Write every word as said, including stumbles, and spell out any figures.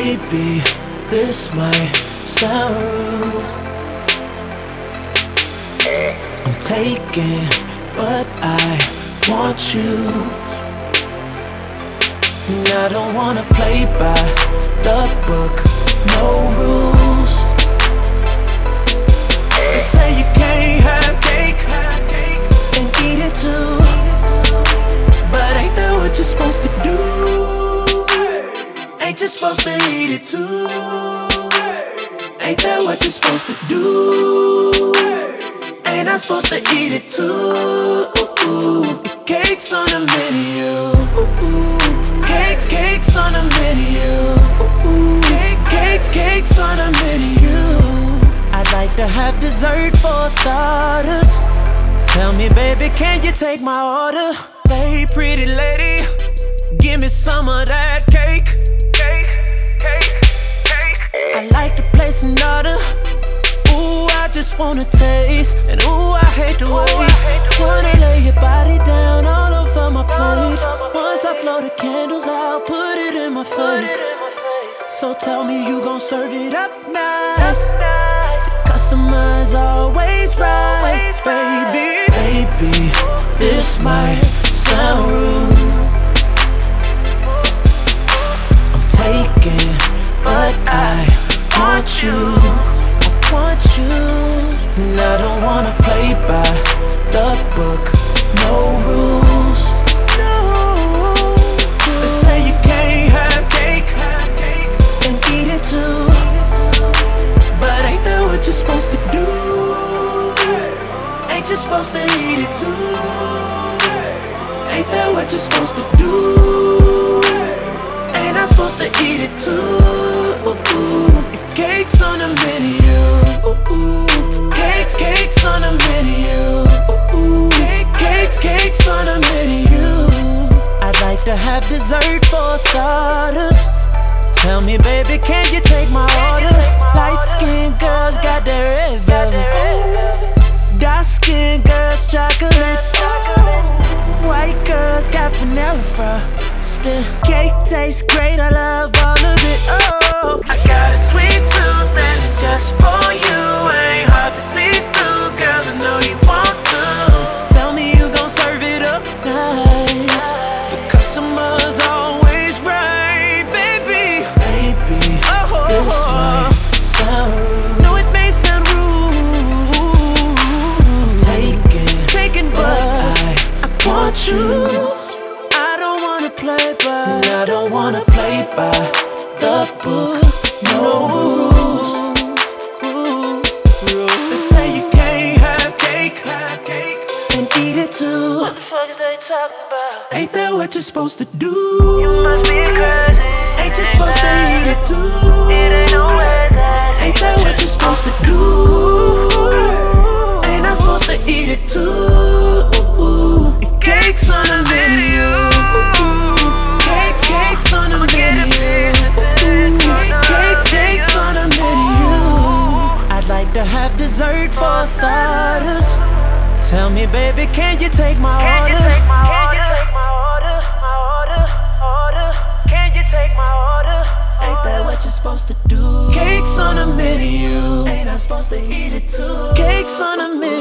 Baby, this might sound rude. I'm taking, but I want you. And I don't wanna play by the book, no rules. They say you can't have cake and eat it too, but ain't that what you're supposed to do? Ain't you supposed to eat it too? Ain't that what you're supposed to do? Ain't I supposed to eat it too? If cake's on the menu, cakes, cakes on the menu, cake, cakes, cakes on the menu. I'd like to have dessert for starters. Tell me, baby, can you take my order? Hey, pretty lady, give me some of that cake. Cake, cake, cake. I like the place in order. Ooh, I just wanna taste, and ooh, I hate to wait. Wanna lay your body down all over my plate. Once I blow the candles out, put it in my face. So tell me you gon' serve it up nice. The customer's always right, baby. Baby, this might sound rude. I'm taking, but I want you. I want you. And I don't wanna play by the book, no rules. No. They say you can't have cake and eat it too, but ain't that what you're supposed to do? Ain't you supposed to eat it too? Ain't that what you're supposed to do? Ain't I supposed to eat it too? If cake's on the menu, cakes, cakes on the menu, cake, cakes, cakes on the menu. I'd like to have dessert for starters. Tell me, baby, can you take my order? Light-skinned girls got that red velvet, dark-skinned girls chocolate, white girls got vanilla frosting. Cake tastes great, I love all of it. Oh, I got a sweet tooth and it's just for you. Ain't hard to sleep through, girl, I know you want to. Tell me you gon' serve it up nice. The customer's always right, baby. Baby, oh, this might sound rude. No, it may sound rude. Taking, taking, but I, I want you. I don't wanna play by, I don't wanna play by the book, no rules. They say you can't have cake and eat it too. What the fuck is they talking about? Ain't that what you're supposed to do? You must be crazy. Ain't you supposed to eat it too? It ain't no way that. Ain't that what you're supposed to do? Ain't I supposed to eat it too? If cake's on the menu, cakes, cakes on the menu, cakes, cakes on the menu. I'd like to have dessert for starters. Tell me, baby, can you take my order? Can you take my order? My order, order. Can you take my order? Ain't that what you're supposed to do? Cakes on the menu, ain't I supposed to eat it too? Cakes on the menu.